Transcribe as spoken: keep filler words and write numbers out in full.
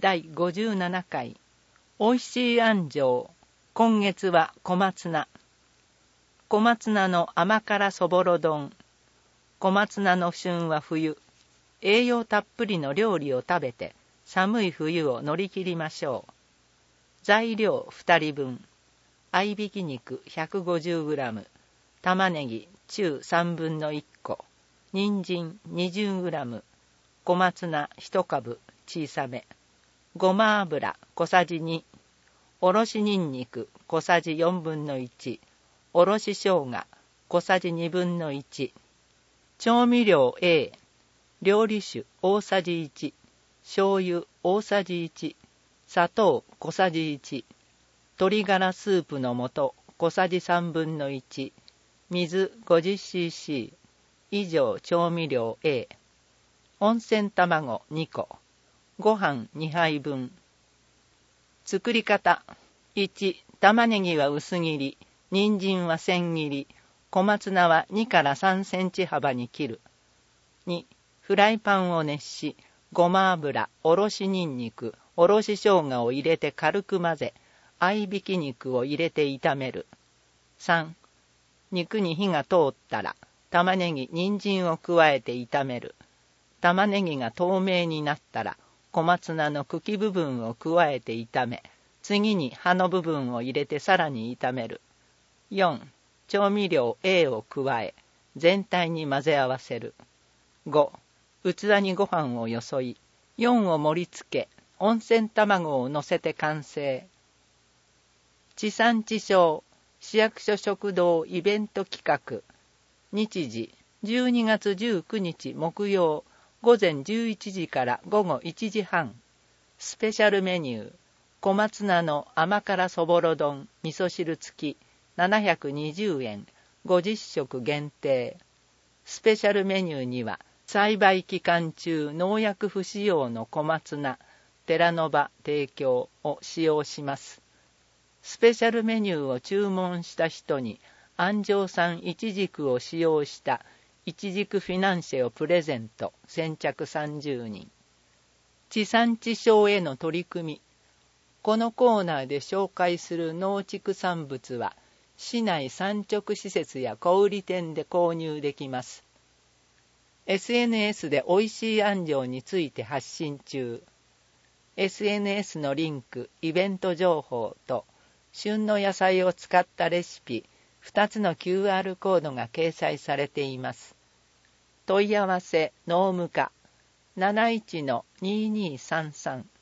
だいごじゅうななかいおいしい安城。今月は小松菜。小松菜の甘辛そぼろ丼。小松菜の旬は冬。栄養たっぷりの料理を食べて寒い冬を乗り切りましょう。材料ふたりぶん。合いびき肉 ひゃくごじゅうグラム、玉ねぎ中さんぶんのいっこ、人参 にじゅうグラム、小松菜いちかぶ小さめ、ごま油小さじに、おろしにんにく小さじよんぶんのいち、おろし生姜小さじにぶんのいち、調味料 A、料理酒大さじいち、醤油大さじいち、砂糖小さじいち、鶏ガラスープの素小さじさんぶんのいち、水 ごじゅっシーシー、以上調味料 A。 温泉卵にこ、ご飯にはいぶん。作り方。いち、玉ねぎは薄切り、人参は千切り、小松菜はにからさんセンチ幅に切る。に、フライパンを熱し、ごま油、おろしにんにく、おろし生姜を入れて軽く混ぜ、合いびき肉を入れて炒める。さん、肉に火が通ったら、玉ねぎ、人参を加えて炒める。玉ねぎが透明になったら、小松菜の茎部分を加えて炒め、次に葉の部分を入れてさらに炒める。よん、調味料 A を加え、全体に混ぜ合わせる。ご、器にご飯をよそい、よんを盛り付け、温泉卵を乗せて完成。地産地消、市役所食堂イベント企画。日時、じゅうにがつじゅうくにち木曜、ごぜんじゅういちじからごごいちじはん。スペシャルメニュー、小松菜の甘辛そぼろ丼、味噌汁付き、ななひゃくにじゅうえん、ごじゅっしょく限定。スペシャルメニューには、栽培期間中農薬不使用の小松菜、寺の場提供を使用します。スペシャルメニューを注文した人に、安城産イチジクを使用したイチジクフィナンシェをプレゼント、先着さんじゅうにん。地産地消への取り組み。このコーナーで紹介する農畜産物は、市内産直施設や小売店で購入できます。エスエヌエス でおいしい安城について発信中。エスエヌエス のリンク、イベント情報と、旬の野菜を使ったレシピ、ふたつの キューアール コードが掲載されています。問い合わせ、農務課、なないちのにーにーさんさん。